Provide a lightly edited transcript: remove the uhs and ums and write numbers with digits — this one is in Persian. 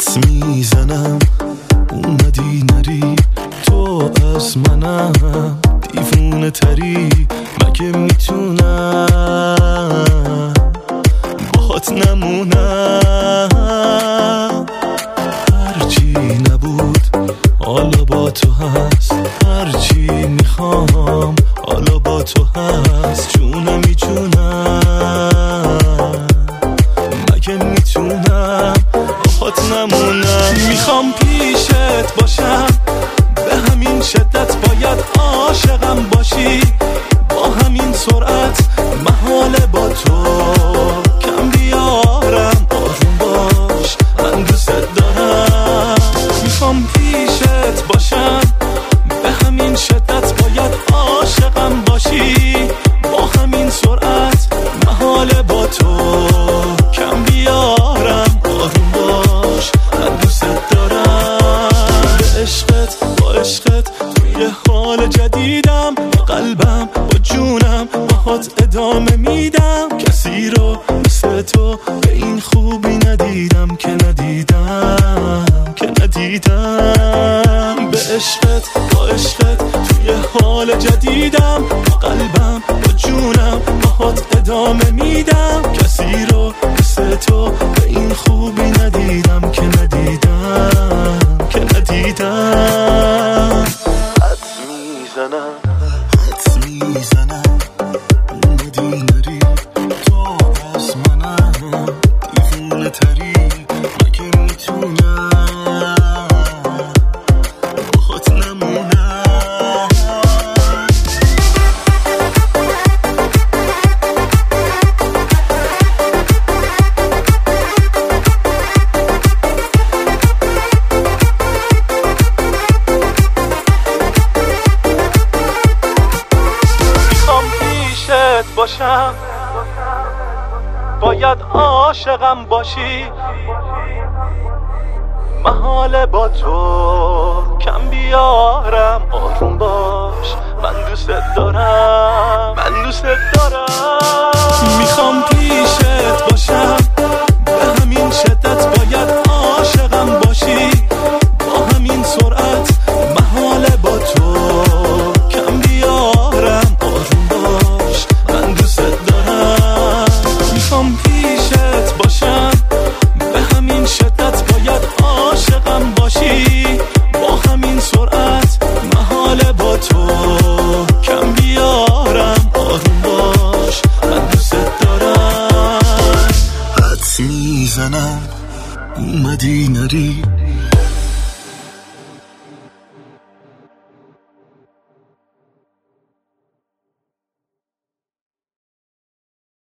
حدس میزنم اومدی نری، تو از منم دیوونه تری، مگه میتونم باهات نمونم؟ هرچی نبود حالا با تو هست، هرچی میخوام حالا با تو هست، جونمی جونم، مگه میتونم باهات نمونم؟ میخوام پیشت باشم به همین شدت، باید عاشقم باشی با همین سرعت، محاله با تو کم بیارم، آروم باش من دوست دارم. میخوام پیشت باشم به همین شدت، باید عاشقم باشی با همین سرعت، محاله با تو کم بیارم، آروم باش من دوست دارم. به عشقت با عشقت توی حال جدیدم، با قلبم با جونم باهات ادامه میدم، کسی رو مثل تو به این خوبی ندیدم که ندیدم که ندیدم. به عشقت با عشقت توی حال جدیدم، با قلبم با جونم باهات ادامه میدم، کسی رو مثل تو به این خوبی ندیدم که ندیدم که ندیدم. حدس میزنم اومدی نری، تو از منم دیوونه تری، مگه میتونم باهات نمونم؟ باشم باید عاشقم باشی، محاله با تو کم بیارم، آروم باش من دوست دارم، من دوست دارم. میخوام پیشت باشم به همین شدت، باید عاشقم باشی با همین سرعت، محاله با تو کم بیارم، آروم باش من دوست دارم. میخوام پیشت باشم به همین شدت، باید عاشقم باشی با همین سرعت، محاله با تو کم بیارم، آروم باش من دوست دارم. حدس میزنم اومدی نری،